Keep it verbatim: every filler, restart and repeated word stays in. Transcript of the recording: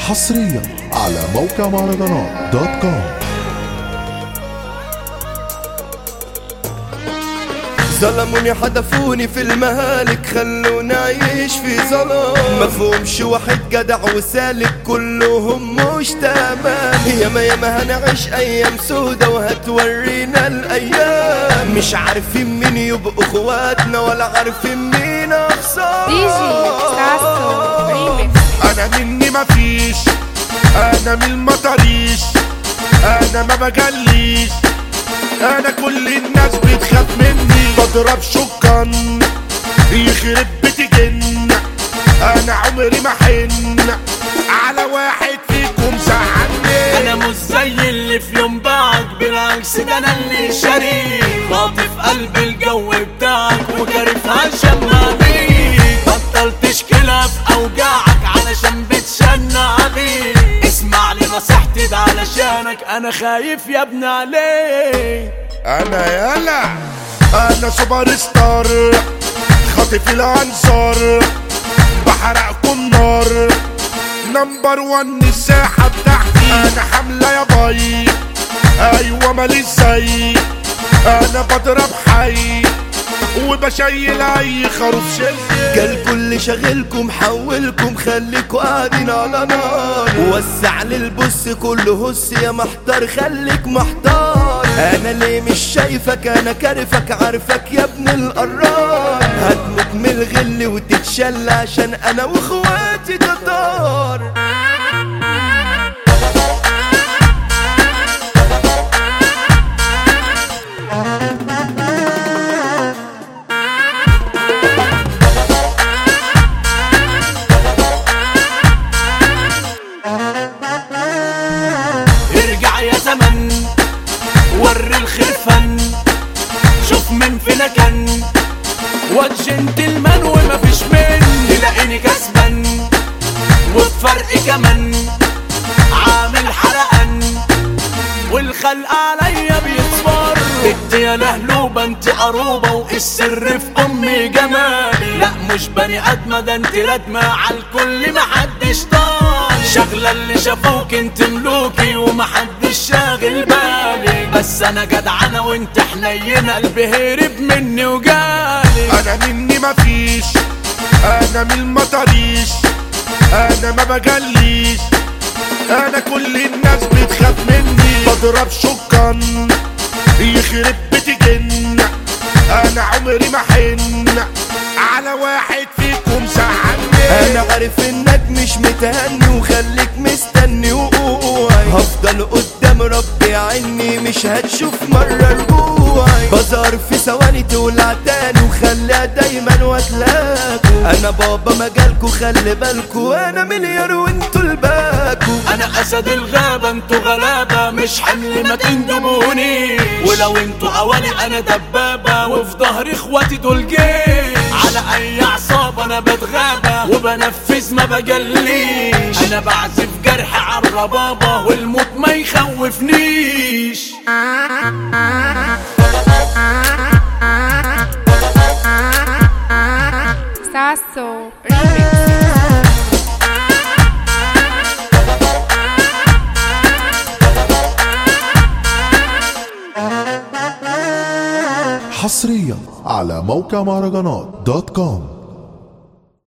حصريا على موقع مهرجانات دوت كوم. ظلموني حدفوني في المهالك خلوني اعيش في ظلام، مفهومش واحد جدع وسالك كلهم مش تمام. ياما ياما هنعيش ايام سودا وهتورينا الايام، مش عارفين مين يبقوا اخواتنا ولا عارفين مين اخصام. دي جي ساسو ريميكس. انا مني مفيش، انا من المطريش، انا ما بجليش، انا كل الناس بتخاف مني، بضرب شكان يخرب بيتي جن. انا عمري ما حن على واحد فيكم زعلني. انا مش زي اللي في يوم باعك، بالعكس ده انا اللي شريك، خاطف قلب الجو بتاعك وكارفها شمع بيك. بطل تشكلها في اوجاعك علشان بتشنع بيك. اسمع لي نصيحتي ده علشانك، انا خايف يا ابن عليك. انا يالا انا سوبر ستار، خاطف الانصار، بحرقكم نار، نمبر وان الساحة بتاعتي. انا حملة يا باي، ايوه ماليش زي، انا بضرب حي وبشيل اي خروف شلي. قال كل شغلكم حولكم خليكوا قاعدين على نار، وسع للبص كله هس يا محتار خليك محتار. انا ليه مش شايفك، انا كارفك عارفك يا ابن القرار. هتموت من الغل وتتشل عشان انا واخواتي تطار. ارجع يا زمن وري الخرفان، شوف من فينا كان واد جنتلمان ومفيش من. تلاقيني كسبان وبفرق كمان، عامل حرقان والخلق عليا بيتصفر. انت يا لهلوبة انت قروبة، والسر في امي جمالي. لا مش بني ادمة ده انت ردمة عالكل محدش طال. شغلة اللي شافوك انت ملوكي ومحدش شاغل بالي. بس انا جدعانة وانت حنينة، قلبي هرب مني وجالي. انا مني مفيش، انا من المطريش، انا ما بجليش، انا كل الناس بتخاف مني، بضرب شكان يخرب بيتي جن. انا عمري ما حن على واحد فيكم زعلني. انا عارف انك مش متهني وخليك مستني وقوعي، هفضل قدام ربي عني مش هتشوف مرة رجوعي. بظهر في ثواني تولع تاني وخليها دايما واتلاكوا. انا بابا مجالكوا خلي بالكوا، انا مليار وانتوا الباكوا. انا اسد الغابة انتوا غلابة، مش حمل ما تندبوني. ولو انتوا اواني انا دبابة، وفي ظهر اخواتي دول جيش. على اي اعصاب انا بتغابى وبنفذ ما بجليش. انا بعزف جرح عالربابة والموت ما يخوفنيش. ساسو ريميكس. حصريا على موقع مهرجانات دوت كوم.